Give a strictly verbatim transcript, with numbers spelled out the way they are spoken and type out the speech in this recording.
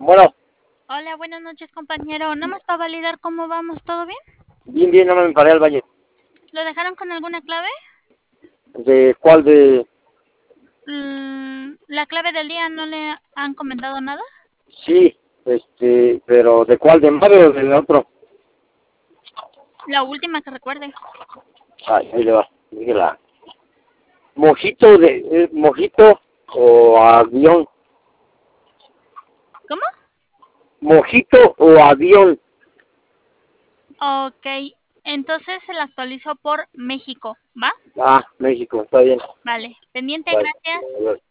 Bueno, Hola, buenas noches, compañero. Nada más para validar cómo vamos, ¿todo bien? bien, bien, no me paré al baño. ¿Lo dejaron con alguna clave? ¿De cuál? De... Mm, ¿La clave del día no le han comentado nada? Sí, este, pero ¿de cuál? ¿De Mario o del otro? La última que recuerde. Ay, ahí le va, dígela. ¿Mojito de... eh, mojito o avión? ¿Cómo? ¿Mojito o avión? Ok, entonces se la actualizo por México, ¿va? Ah, México, está bien. Vale, pendiente, Vale, gracias. a ver.